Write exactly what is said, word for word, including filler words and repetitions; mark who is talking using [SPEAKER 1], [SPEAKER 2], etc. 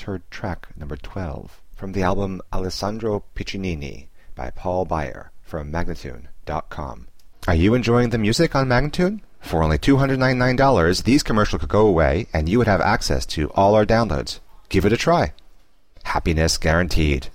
[SPEAKER 1] heard track number twelve from the album Alessandro Piccinini by Paul Beyer from Magnatune dot com. Are you enjoying the music on Magnatune? For only two hundred ninety-nine dollars, these commercials could go away and you would have access to all our downloads. Give it a try. Happiness guaranteed.